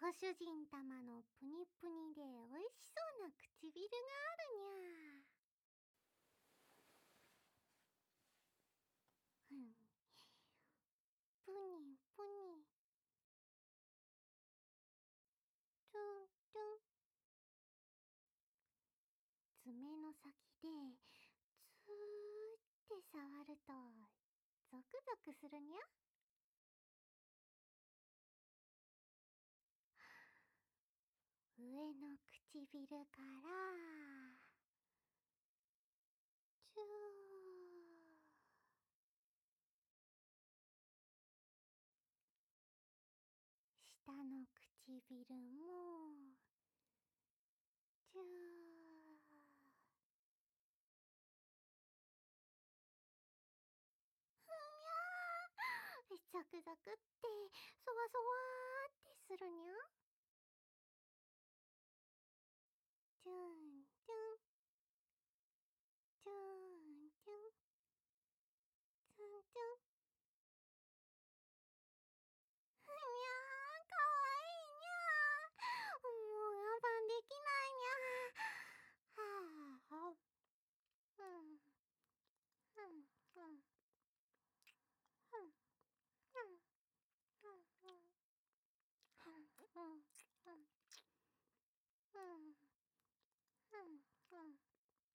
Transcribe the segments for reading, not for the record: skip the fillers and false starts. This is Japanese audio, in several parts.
ご主人様のプニプニでおいしそうな唇があるにゃ。ふん、プニプニ、トゥントゥン。爪の先でツーって触るとゾクゾクするにゃ。上の唇からチュー、下の唇もチュー、ザクザクってそわそわーってするにゃ。チューンチュンチューンチュンチュンチュン。にゃー、かわいいにゃー。もう我慢できないにゃ。はあ、うん、うん、うん、うん、うん、うん、うん、うん、うん、うん、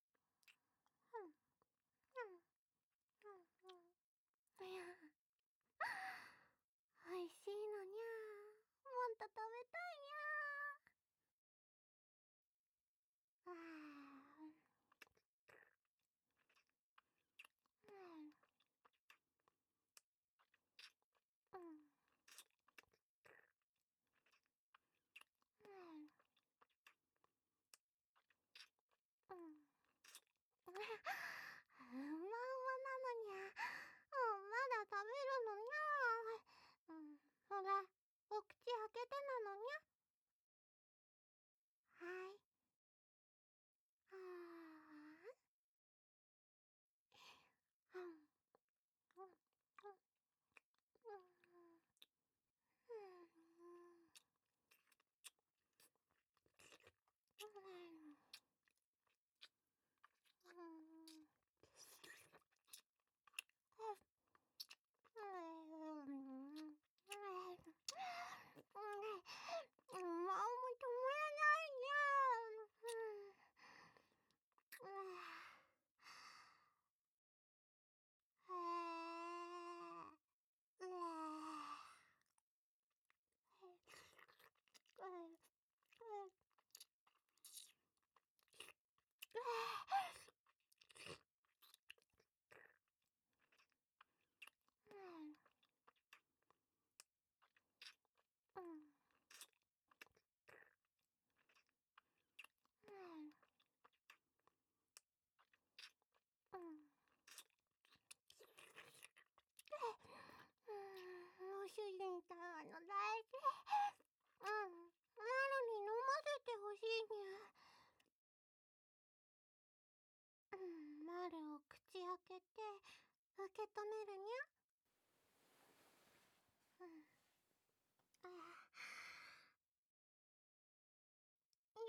うん。いや、おいしいのにゃ。もっと食べたいにゃ。うん、うん、うん、うん。うまうまなのにゃ。まだ食べるのにゃ。うん、ほら、お口開けてなのにゃ。はい。あー、うん、うん、うん、うん、うん、もう止まらないにゃ。うん、うん、うん。ご主人様の大事。うん。マロに飲ませてほしいにゃ。うん、マルを口開けて受け止めるにゃ。うん。あに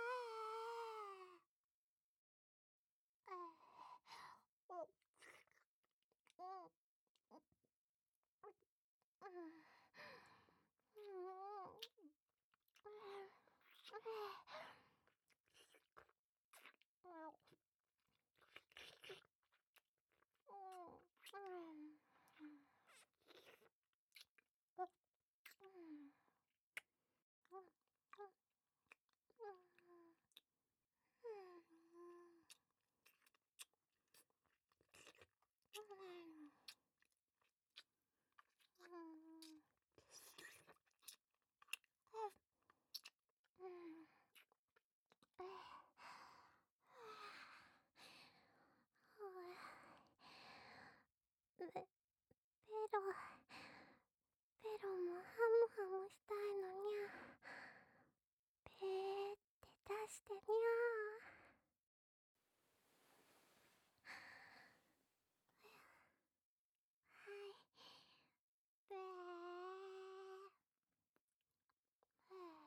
ゃー。お、うん、うん、うん、ペロ、ペロもハムハムしたいのにゃ。ペーって出してにゃ。はい。ペー。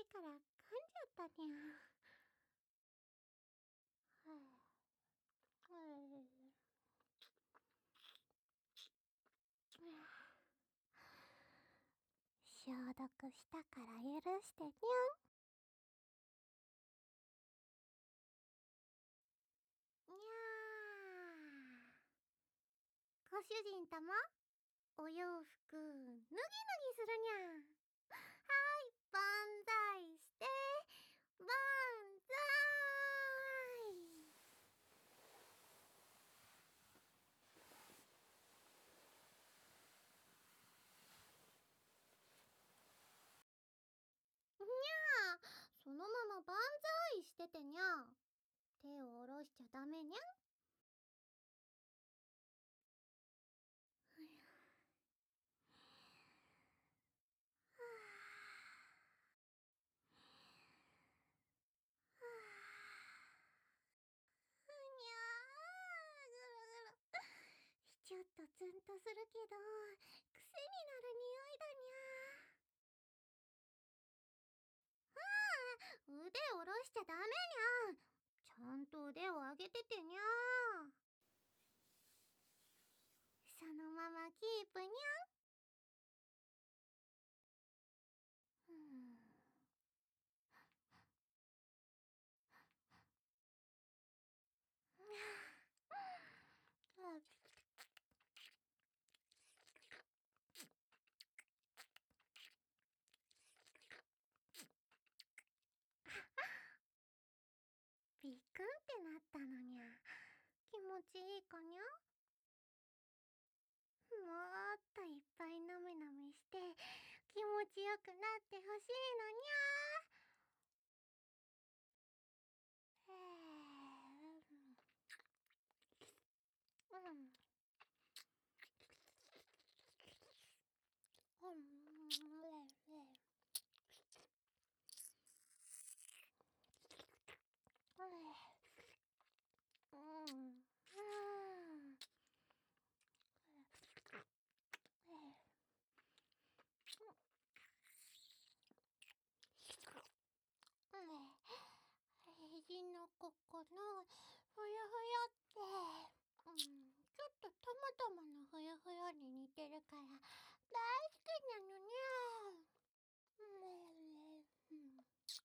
から噛んじゃったにゃ。はあ、消毒したから許してにゃん。にゃー。ご主人様、お洋服脱ぎ脱ぎするにゃ。はい、万歳して、万歳。にゃー、そのまま万歳しててにゃ。手を下ろしちゃダメにゃ。にゃー、ぐるぐる。ちょっとツンとするけど、癖になる匂いだにゃ。腕下ろしちゃダメにゃ。ちゃんと腕を上げててにゃ。そのままキープにゃ。うん。ビクンってなったのにゃ。気持ちいいかにゃ。もっといっぱいなめなめして気持ちよくなってほしいのにゃ。うん。うん。うん。肘のここのふよふよって、ちょっとトマトものふよふよに似てるから大好きなのにゃ。うん。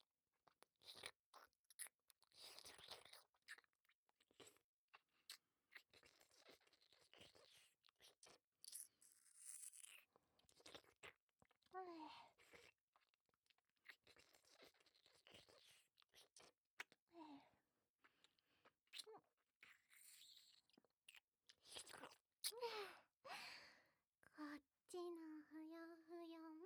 こっちのふよふよも、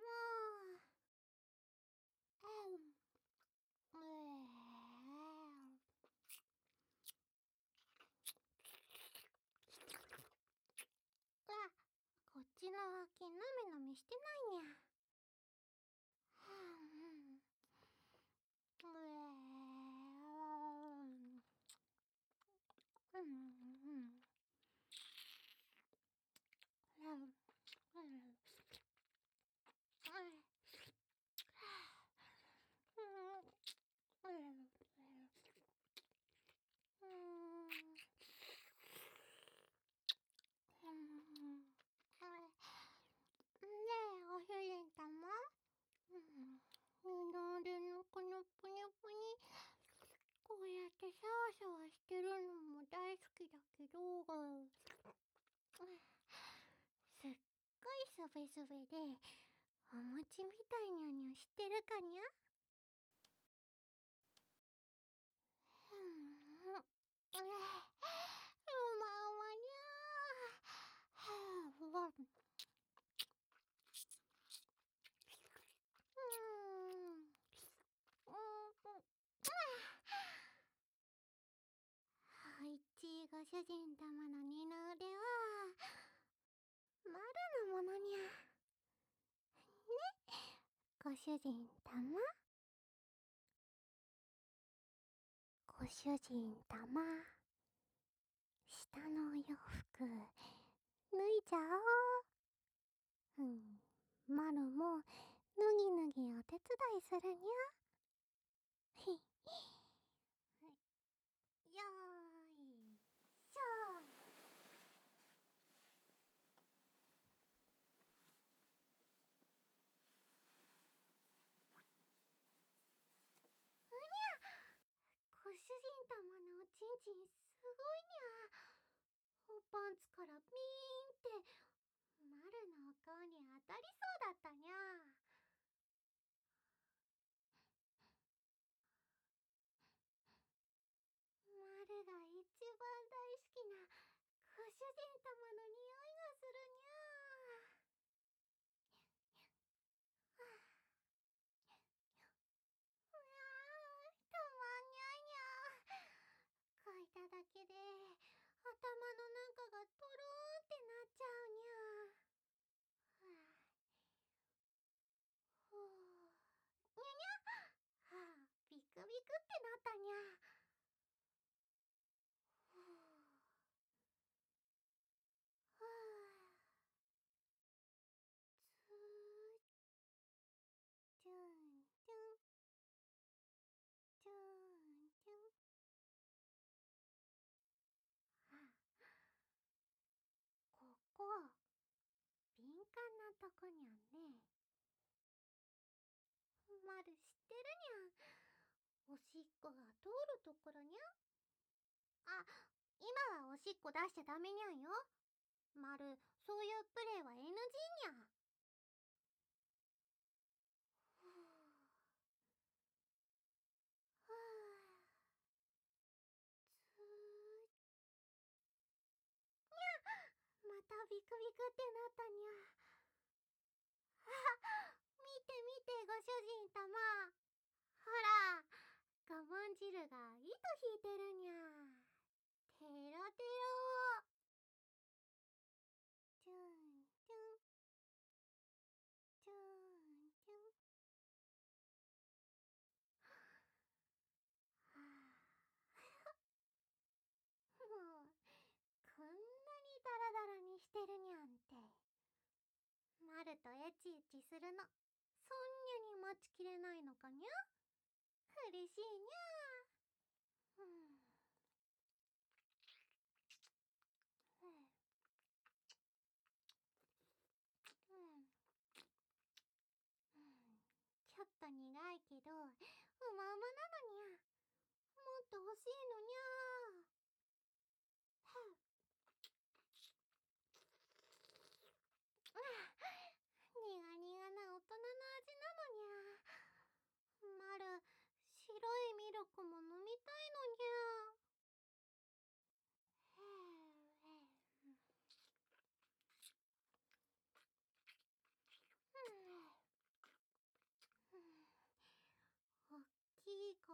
こっちの脇なめなめしてないにゃ。ねえ、ご主人様。二の腕のこのぷにぷに、こうやってシャワシャワしてるのも大好きだけど、すっごいすべすべで、お餅みたいにゃにゃしてるかにゃ。うまうまにゃ。はい、ちご主人様の二の腕は丸のものにゃ。ね、ご主人様。ご主人様。下のお洋服脱いじゃおう。丸も脱ぎ脱ぎお手伝いするにゃ。 主人様のおちんちんすごいにゃ。パンツからピーンってマルのお顔に当たりそうだったにゃ。マルが一番大好きなご主人様の匂いがするにゃ。たまんにゃいにゃ。嗅いだだけで頭の中がトローンってなっちゃうにゃ。ふうにゃにゃ。はあ、ビクビクってなったにゃ。ふうふうつーちゅんちゅんちゅんちゅん。はあ、ここ敏感なとこにゃんね。まる知ってるにゃん。おしっこが通るところにゃ。あ、今はおしっこ出しちゃダメにゃんよ。まる、そういうプレイは NG にゃ。ふぅふぅつーまたビクビクってなったにゃ。見て見てご主人様。ほら、我慢汁が糸引いてるにゃ。テロテロ。チュンチュンチュンチュン。はあ、もうこんなにダラダラにしてるにゃんて。マルとエチエチするのそんにゃに待ちきれないのかにゃ。嬉しいにゃ。ちょっと苦いけどうまうまなのにゃ。もっと欲しいのにゃ。苦々な大人の味なのにゃ。まる、白いミルクも飲みたいのにゃ。おっきいから。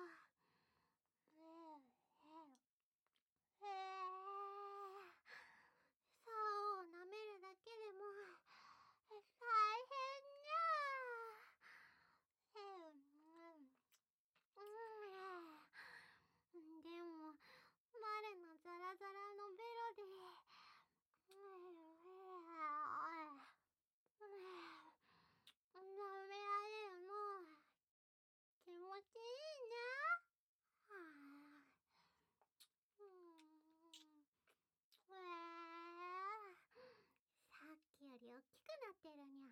竿を舐めるだけでも大変にゃ。でも、マルのザラザラのベロで舐められるの気持ちいいにゃ。さっきより大きくなってるにゃ。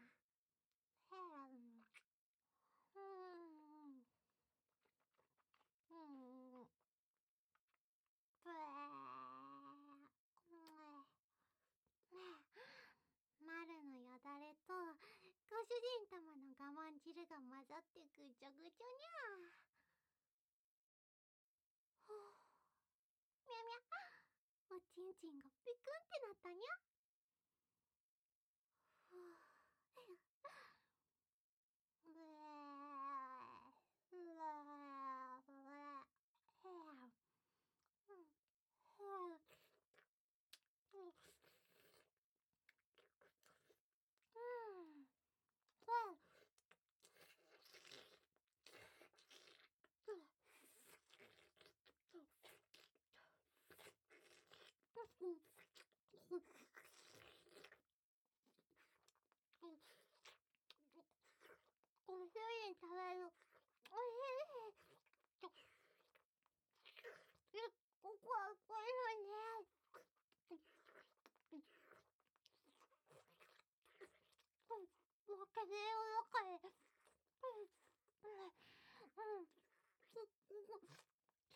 マルのよだれとご主人様の我慢汁が混ざってぐちょぐちょにゃ。ふぅ、みゃみゃ、おちんちんがピクンってなったにゃ。ふぅ、ぶえー、うわー、うわー、ご主人食べる。おいしい。ここはこういうのね。もう風の中へ。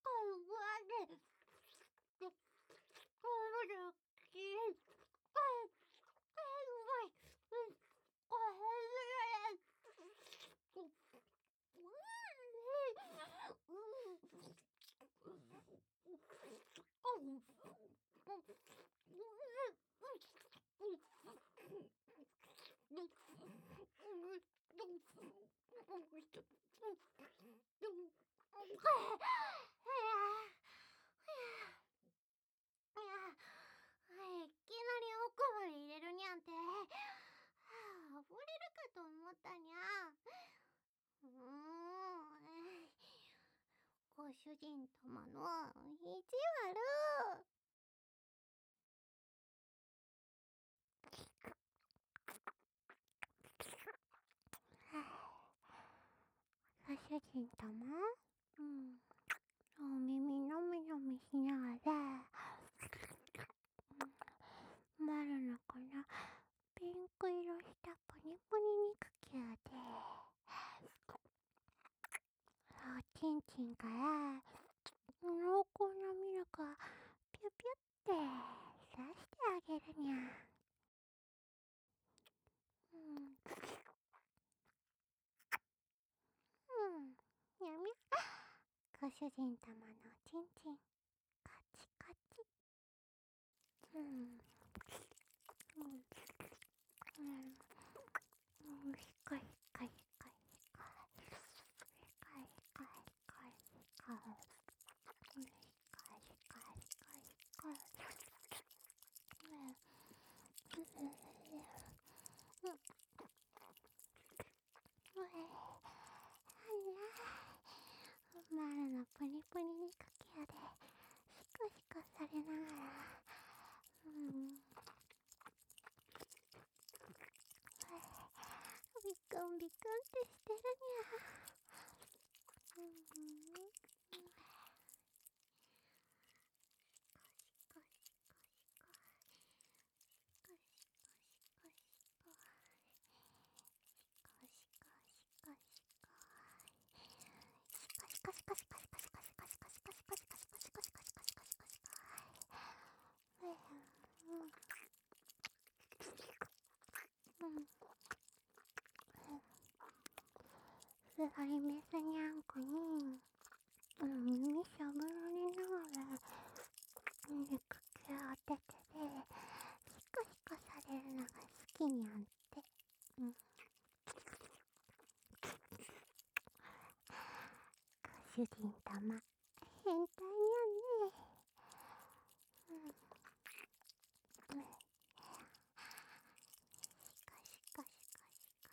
いきなり奥まで入れるにゃんて、溺れるかと思ったにゃ。ご主人様の意地悪。ご主人様、お耳のみのみしながら、丸のこのピンク色したプニプニ肉球で、おちんちんから濃厚なミルクをピュピュって出してあげるにゃ。にゃみゃ。ご主人様のおちんちん、カチカチ。ひかひかひかひか。ひかひかひかひか。ひかひかひかひか。丸のプニプニ肉球でシコシコされながら、ビクンビクンってしてるにゃ。すごいメスにゃんこに耳しゃぶられながら肉球を当ててでシコシコされるのが好きにゃんって。ご主人様変態にゃんね。シコシコシコシコ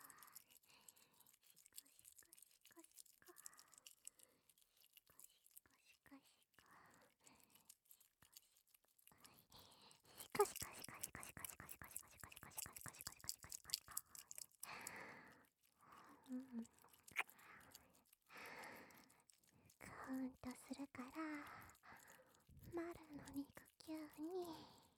カウントするから丸の肉球に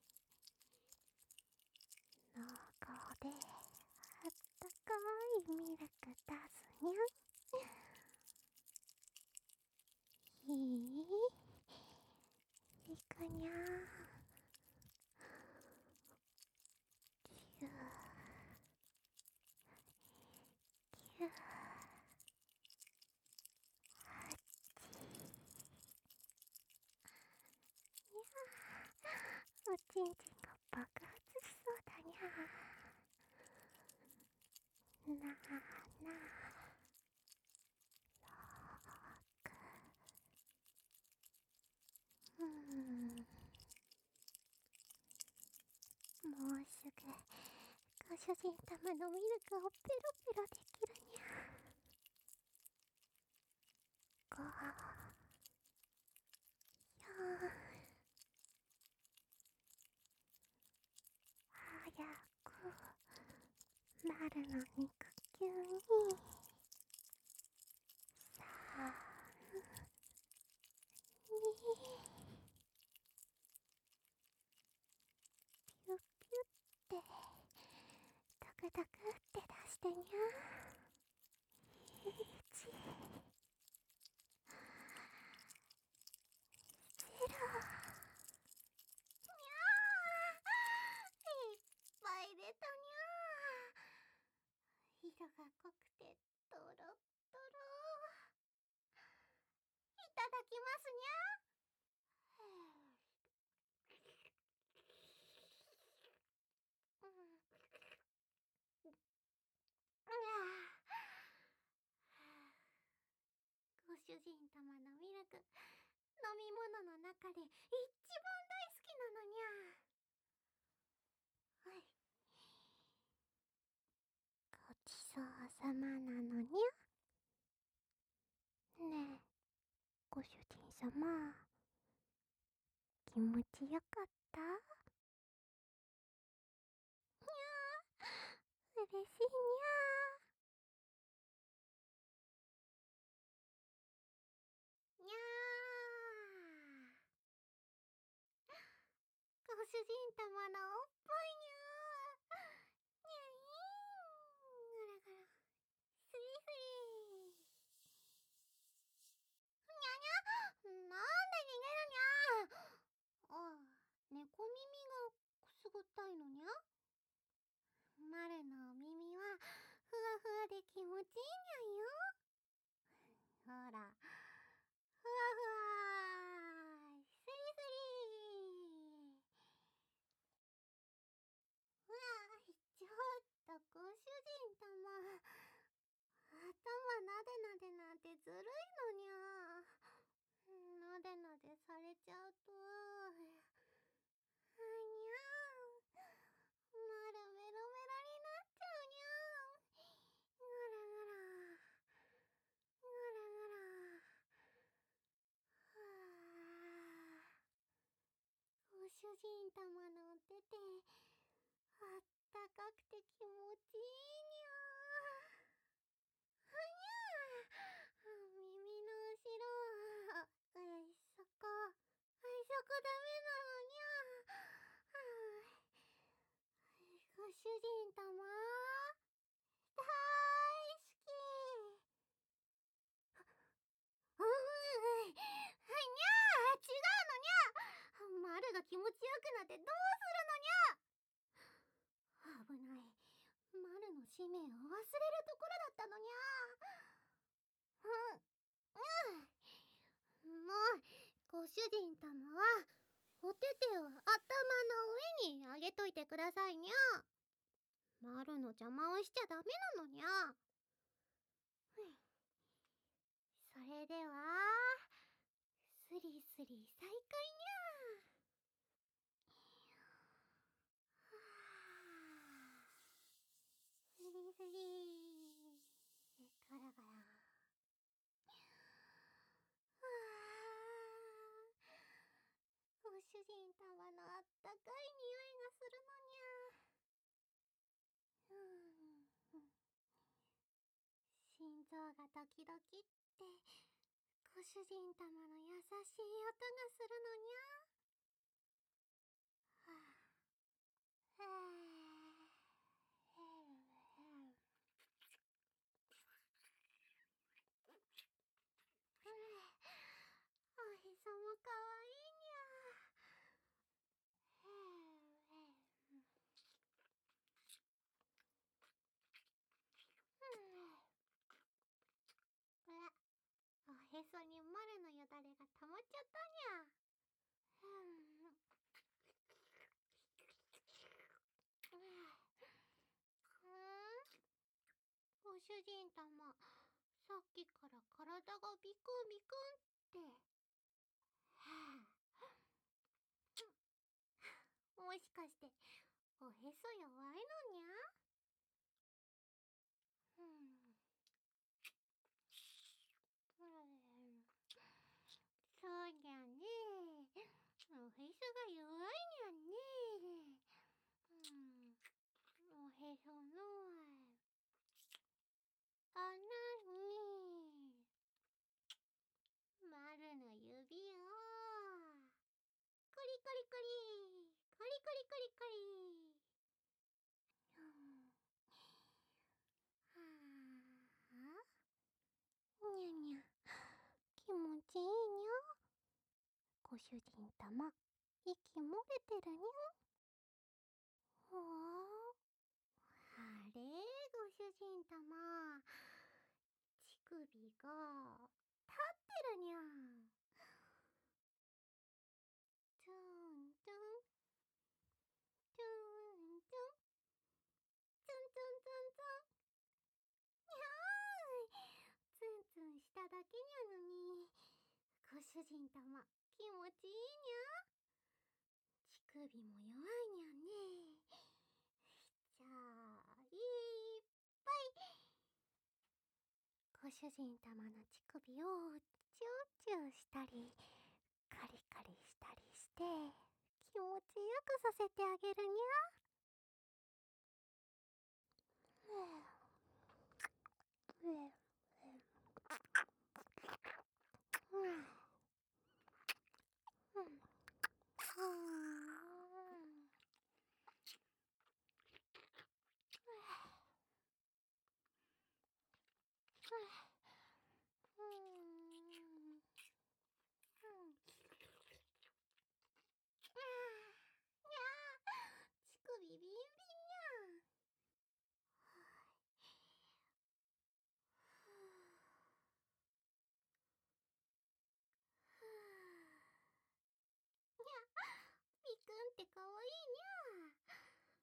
濃厚であったかいミルク出すにゃん。いくにゃー。キューキュー。おちんちんが爆発しそうだにゃ。なあなあ、もうすぐご主人様のミルクをペロペロできるにゃ。5、4、早く丸の肉球に3、2、ピュピュってタクタクって出してにゃ。1、 色が濃くてトロットロ。いただきますにゃ。ご主人様のミルク、飲み物の中で一番大好きなのにゃ。はい。ごちそうさまなのにゃ。ねえ、ご主人様、気持ちよかった？にゃー、嬉しいにゃー。にゃー。ご主人様のおっぱいにゃー。にゃいーん。ぐらぐら。スリスリ。にゃにゃ。なんで逃げるにゃー。ああ、猫耳がくすぐったいのにゃ。マルのお耳はふわふわで気持ちいいにゃんよ。ほら、ふわふわ、スリスリ。うわ、ちょっとご主人様、頭なでなでなんてずるいのにゃ。なでなでされちゃうと、にゃー。まるメロメロになっちゃうにゃー。ぐらぐら、ぐらぐら。はあ。ご主人様のお手手、あったかくて気持ちいいにゃー。はにゃー。耳の後ろ、そこ、そこダメなのにゃー。ご主人様、大好き。にゃー、違うのにゃ。マルが気持ちよくなってどうするのにゃ。危ない。マルの使命を忘れるところだったのにゃ。もう、ご主人様はお手手を頭の上にあげといてくださいにゃ。マルの邪魔をしちゃダメなのにゃ。それではスリスリ再開にゃ。スリスリガラガラ。ご主人様のあったかい匂いがするのにゃ。心臓がドキドキってご主人様の優しい音がするのにゃ。はあ。おへそもかわいいにゃ。おへそにマルのよだれが溜まっちゃったにゃ。ご主人様、さっきから体がビクンビクンって。もしかしておへそ弱いのにゃ。そうにゃね。おへそが弱いにゃね。おへその穴にマルの指をコリコリコリコリコリコリコリ。はあ、にゃにゃ、気持ちいいにゃ。ご主人様、息漏れてるにゃ。ほあ、あれ、ご主人様、乳首が立ってるにゃん。ツンツンツンツンツンツンツンツン。にゃーい。ツンツンしただけにゃのに、ご主人様気持ちいいにゃ。乳首も弱いにゃね。じゃあいっぱいご主人様の乳首をチューチューしたりカリカリしたりして気持ちよくさせてあげるにゃ。乳首ビンビンにゃ。みくんってかわいいにゃ。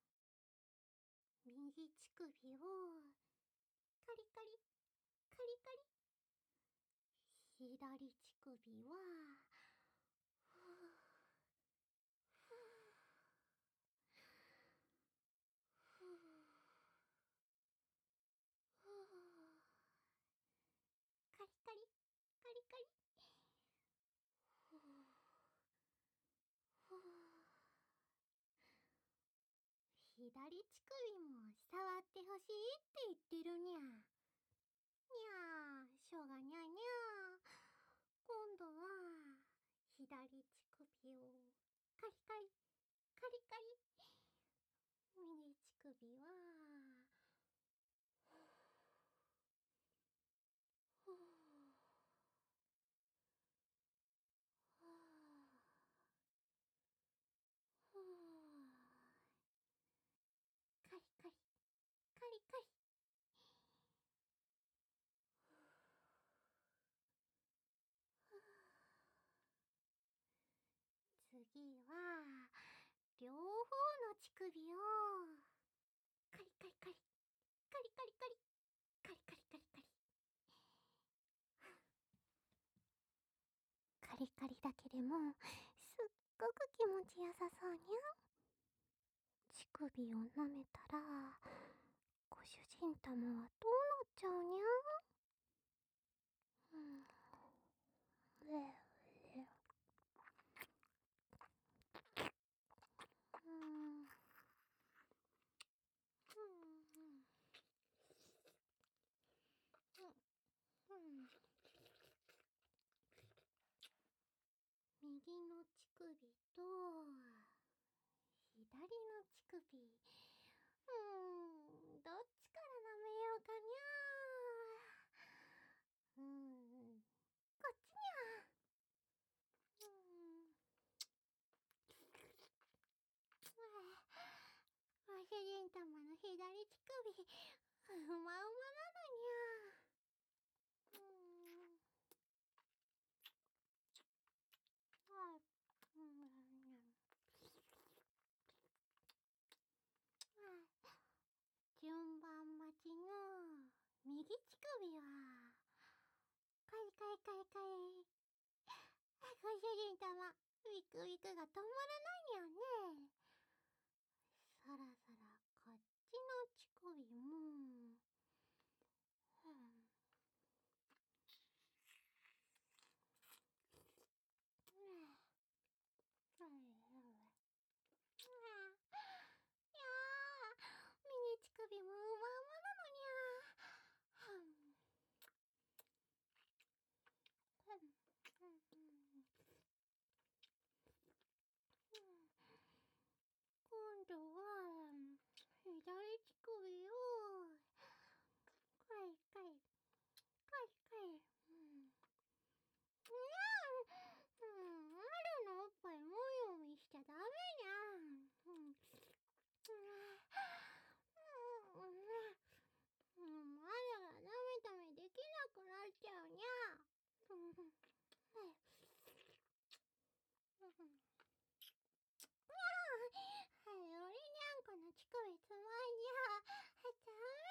右乳首をカリカリカリカリ、左乳首はカリカリカリカリ。左乳首も触ってほしいって言ってるにゃ。にゃー、しょうがにゃにゃ。今度は左乳首をカリカリカリカリ、右乳首はカリカリカリカリ。次は両方の乳首をカリカリカリカリカリカリカリカリカリカリカリカリだけでもすっごく気持ちよさそうにゃ。乳首を舐めたらご主人様はどうなっちゃうにゃ。右の乳首と左の乳首、どっちから舐めようかにゃ。こっちにゃ。ご主人様の左乳首うまうまなのにゃ。順番待ちの右乳首はカリカリカリカリ。ご主人様ウィクウィクが止まらないにゃね。そろそろこっちの乳首も右乳首もうまうまなのにゃ。今度は左乳首をカリカリカリカリ。マルのおっぱいもみもみしちゃダメにゃ。 よりにゃんこの乳首つまんじゃダ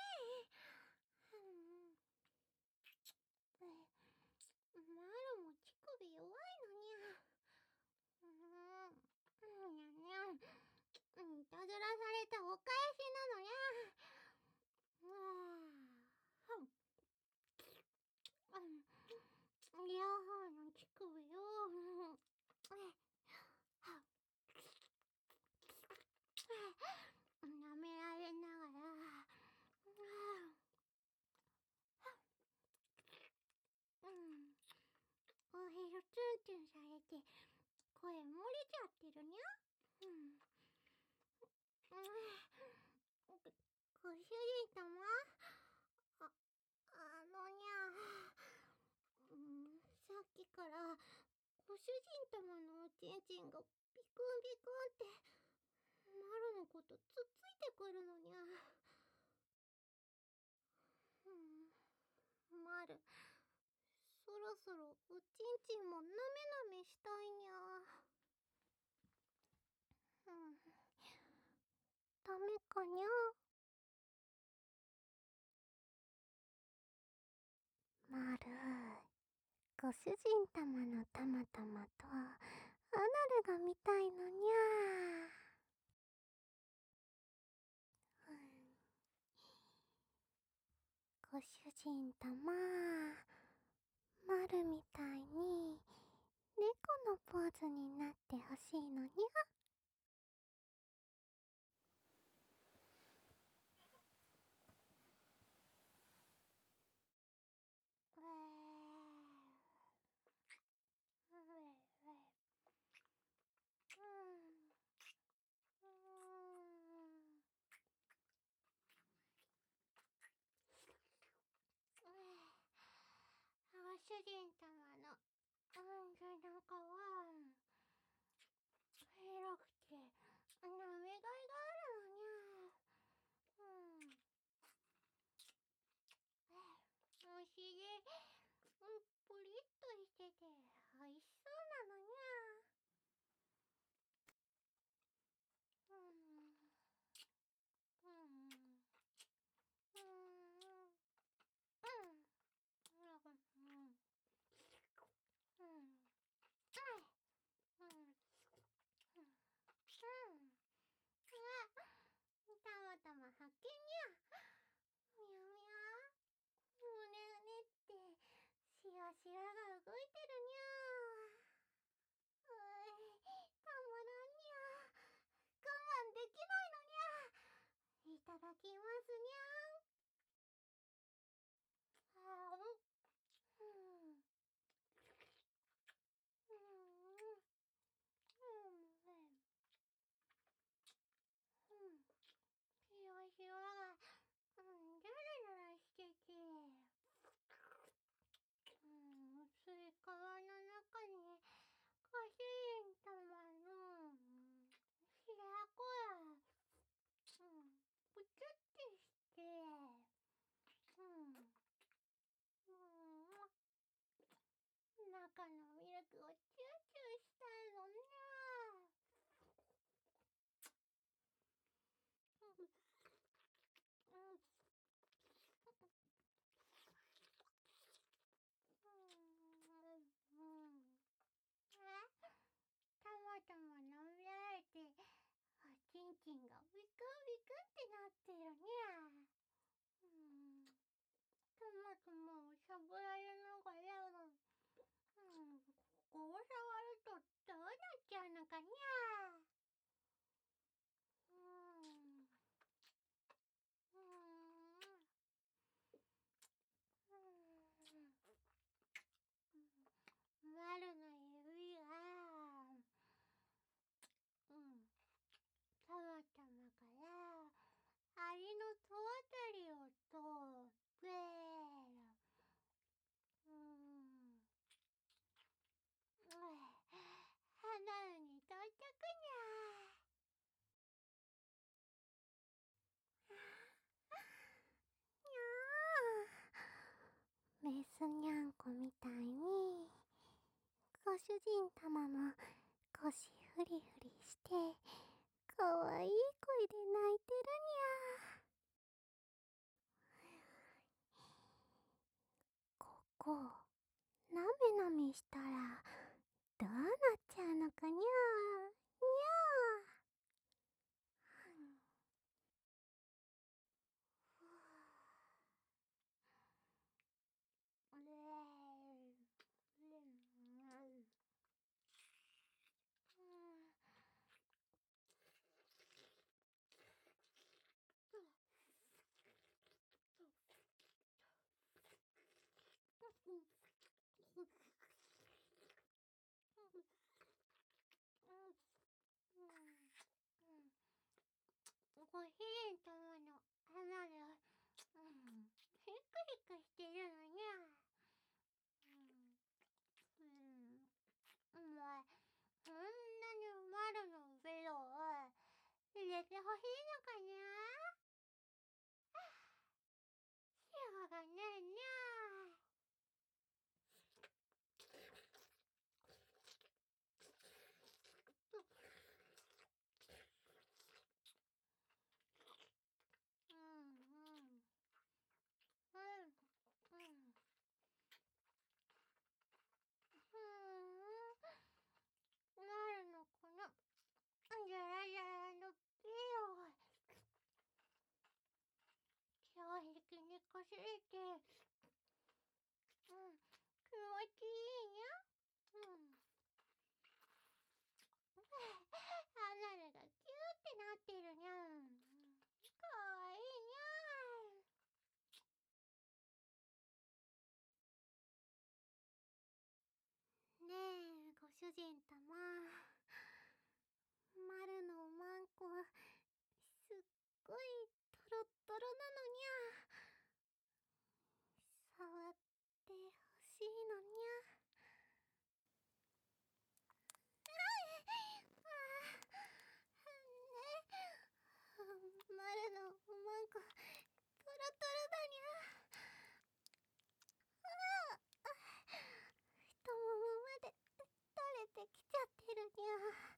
メ。マルも乳首弱いのにゃ。にゃにゃん。いたずらされたお返しなのにゃ。両方の乳首を舐められながらおへそツンツンされて声漏れちゃってるにゃ。ご主人様、にゃ、さっきからご主人様のおちんちんがビクンビクンってマルのことつっついてくるのにゃ。マル、そろそろおちんちんもなめなめしたいにゃ。ダメかにゃ。マル、ご主人様のたまたまとアナルが見たいのにゃ。ご主人様、マルみたいに猫のポーズになってほしいのにゃ。ご主人様の背中は広くて舐めがいがあるのにゃ。お尻プリッとしてておいしそうなのにたまたま発見にゃ。みゃみゃ。胸うねってシワシワが動いてるにゃ。たまらんにゃ。我慢できないのにゃ。いただきますにゃ。シワシワがザラザラしてて薄い皮の中にご主人様の白子がプチュってして中のミルクをチューチューしたいのにたまたま舐められておちんちんがビクンビクンってなってるにゃ。たまたまをしゃぶられながらここを触るとどうなっちゃうのかにゃ。マルの指がたまたまからアリの戸あたりを通って花に到着にゃ。にゃー。メスにゃんこみたいにご主人様も腰フリフリしてかわいい声で泣いてるにゃ。ここなめなめしたらどうなっちゃうのかにゃーにゃご主人様の鼻でヒクヒクしてるのにゃ。お前そんなに丸のベロを入れてほしいのかにゃ。しょうがないにゃ。丸のこのジャラジャラのベロが強力にこすれて気持ちいいにゃ。離れがキューってなってるにゃ。かわいいにゃ。ねえご主人様、丸のおまんこすっごいトロットロなのにゃ。触ってほしいのにゃ。丸のおまんこトロトロだにゃ。太ももまで垂れてきちゃってるにゃ。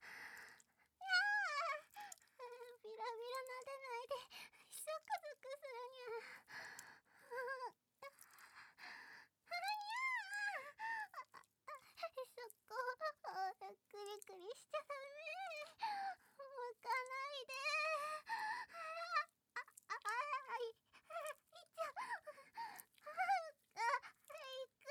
ビラビラ撫でないでショクゾクするにゃ。そこクリクリしちゃダメ。向かないで。いっちゃいく。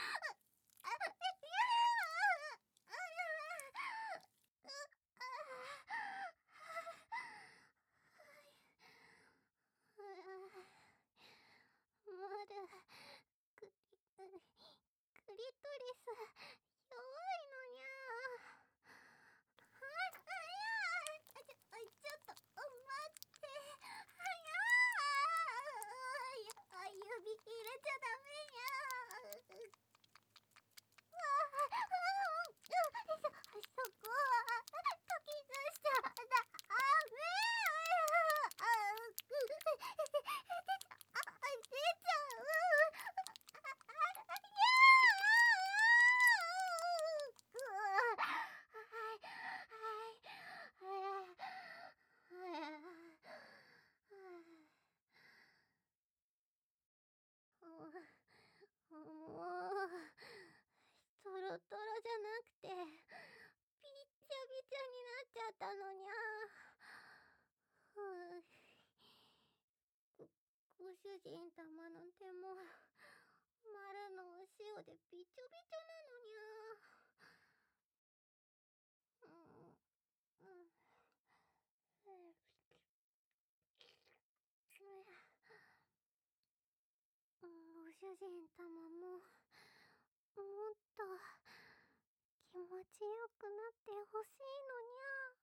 まだクリトリス弱いのにゃ。ちょっと待って。指入れちゃダメにゃ。そこはかき出しちゃダメ。出ちゃう。もうトロトロじゃなくてびっちゃびちゃになっちゃったのにゃ。ご主人様の手も丸のお塩でびちょびちょなのにゃ。ご主人様ももっと気持ちよくなってほしいのにゃ。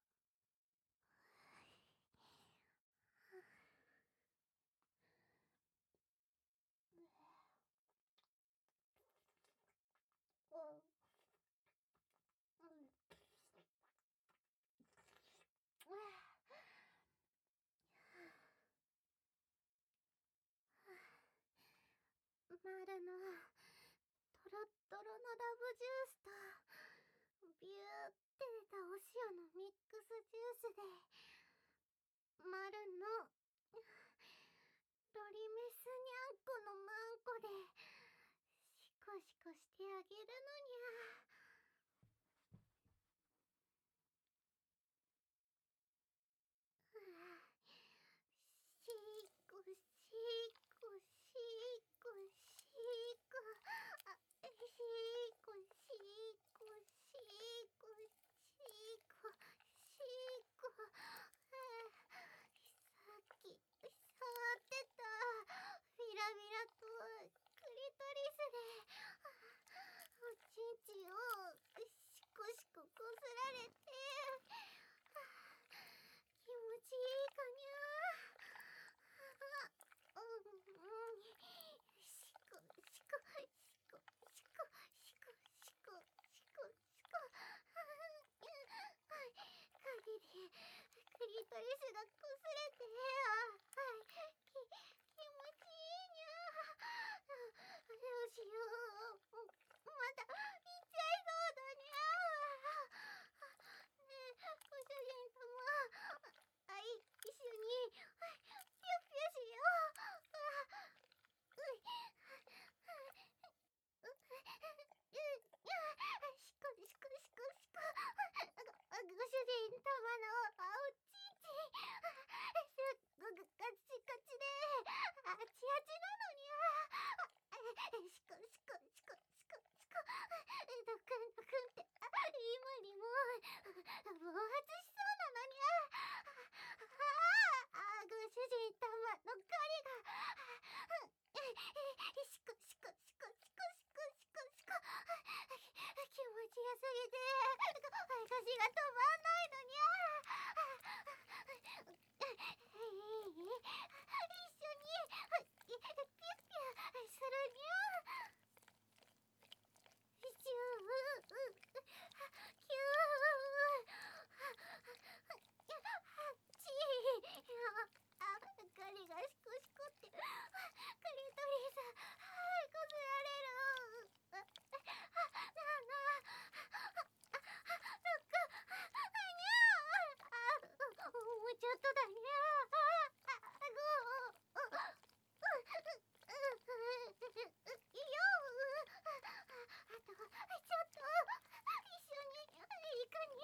丸のトロットロのラブジュースとビューって出たお塩のミックスジュースでマルのロリメスにゃんこのマンコでシコシコしてあげるのにゃ。シーコシーコシーコシーコ、あ、シーコシーコシーコシーコシーコ、さっき触ってたビラビラとクリトリスでおちんちんをシコシコこすられて気持ちいいかにゃ。シコシコシコシコシコシコシコシコ、陰でクリトリスがこすれて気持ちいいにゃ。どうしよう、また行っちゃいそうだにゃ。ねえご主人様、一緒にピュッピュしよう。シコシコシコシコ、ご主人様のおちんちんすっごくカチカチであちあちなのにゃ。シコシコシコシコシコ、ドクンドクンって今にも暴発しそうなのにゃ。ご主人様の狩りがシコシコシコシコシコシコシコ、気持ちよすぎて腰が止まんないのにゃ。一緒にピュッピュするにゃ。シューキューハッチー、ガリがシコシコってクリトリスこすられる。なあ、もうちょっとだにあとちょっと一緒にいいかに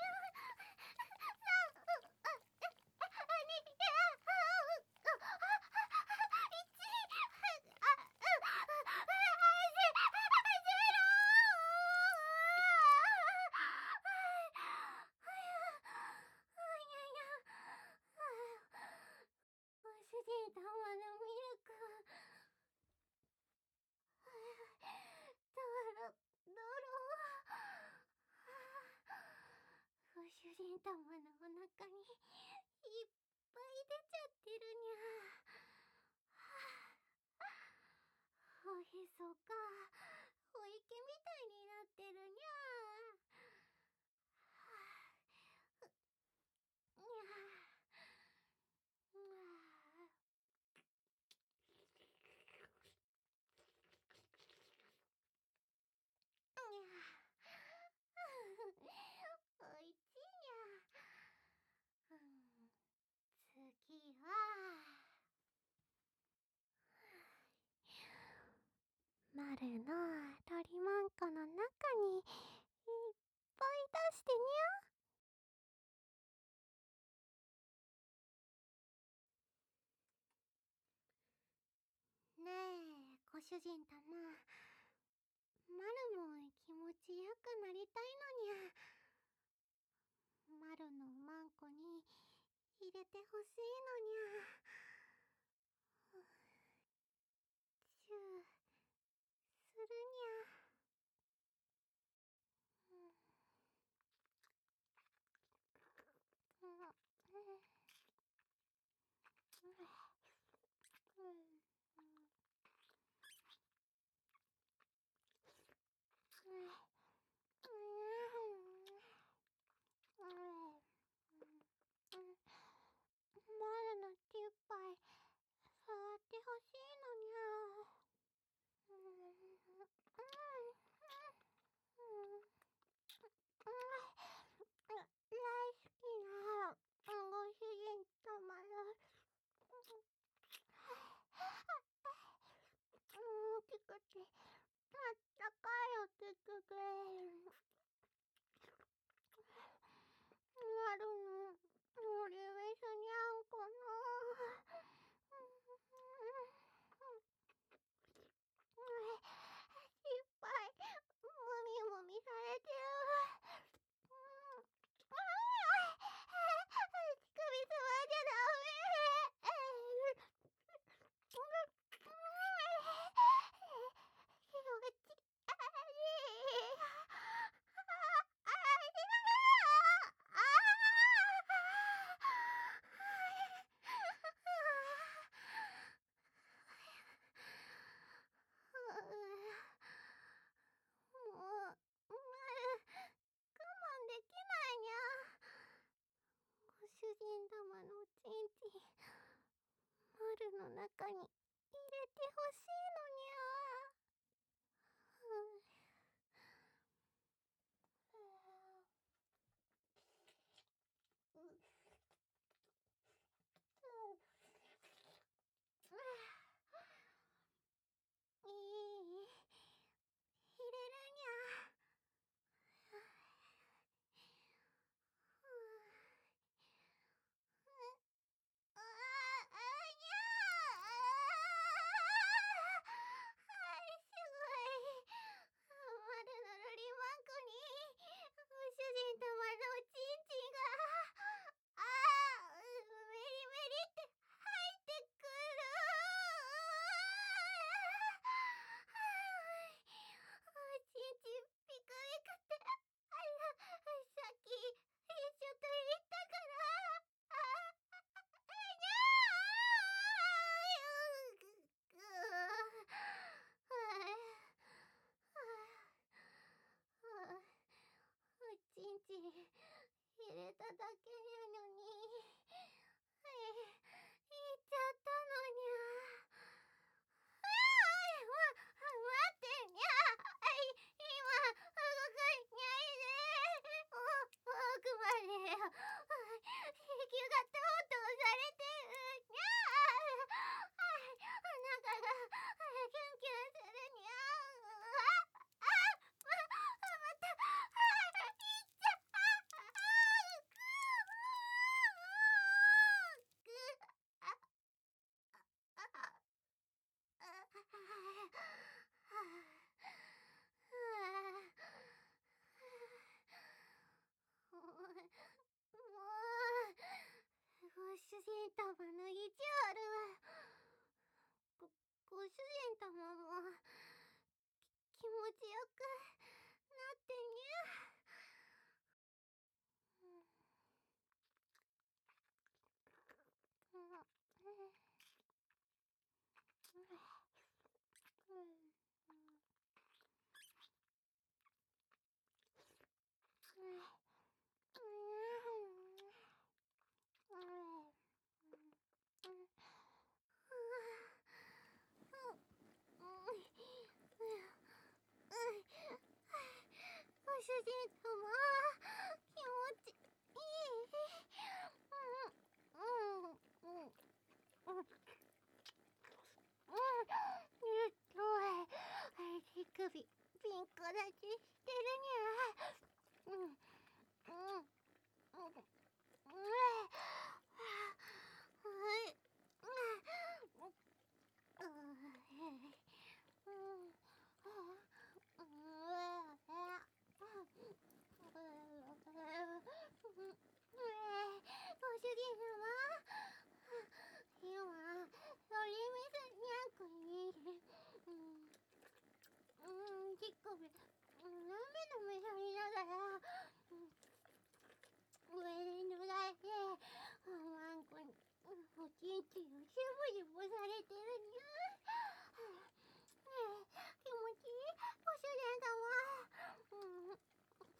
ご主人様のミルクドロドロ、ご主人様のお腹にいっぱい出ちゃってるにゃ。おへそがお池みたいになってるにゃ。にゃ。おいちいにゃ。次はマルのロリマンコの中にいっぱい出してにゃ。ねえご主人様、マルも気持ちよくなりたいのにゃ。マルのマンコに入れてほしいのにゃ。チューするにゃ。マルのティッパイ触ってほしいのにゃ。 止まる。チクチ、あったかいお手くれ。なるの、のりめすにゃんこの。いっぱい、もみもみされてる。乳首触っちゃダメ。気持ち悪い。もう、まる、我慢できないにゃ。ご主人様のおちんちん、まるの中に入れてほしいのにゃ。いい、入れるにゃ。ああ、にゃー。すごい。まるのロリマンコに、ご主人様のおちんちんが、メリメリって入ってくる。おちんちんピクピクって、さっき、一緒と言ったから。おちんちん入れただけなのに、言っちゃったのにゃ。待ってにゃ。今動かないで。奥までよ。地球がとうとうされてるにゃ。お腹がキュンキュンするにゃ。また、いっちゃもう、ご主人様の意地悪。ご主人様も気持ちよくなってにゃ。ご主人様、気持ちいい。手首ピンク立ちしてるにゃ。ご主人様、今ロリミスにゃんこに乳首なめなめされながら上で脱がれてワンコにおちんちんをしぶしぶされてるにゃ。気持ちいいご主人様。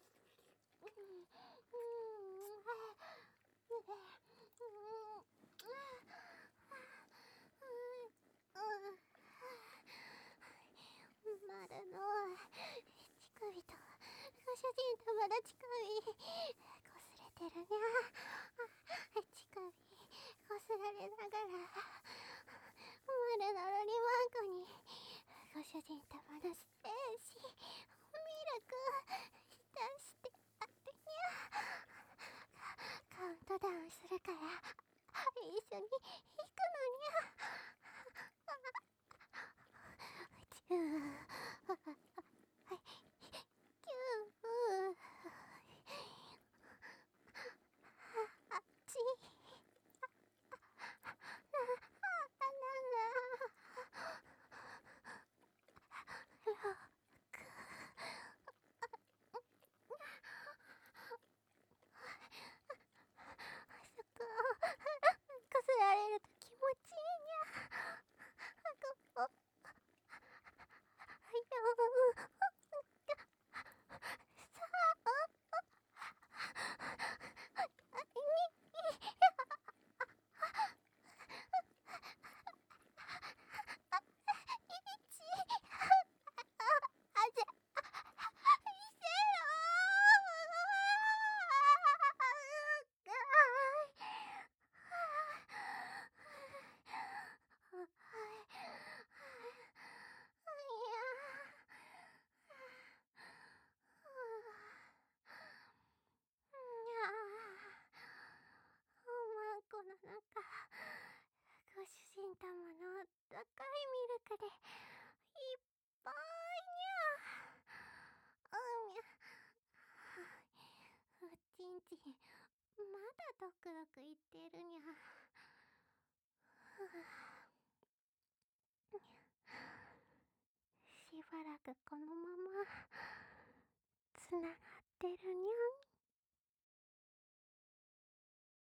まるの乳首とご主人様の乳首こすれてるにゃ。乳首こすられながら、まるのロリマークにご主人様のステージミルク浸してあるにゃ。カウントダウンするから一緒に行くのにゃ。キューキューあっちあそここすられると気持ちいいにゃ。ここよさああじゃ見せこの中、ご主人様のあったかいミルクでいっぱいにゃ。にゃ。おちんちん、まだドクドク言ってるにゃ。しばらくこのままつながってるにゃん。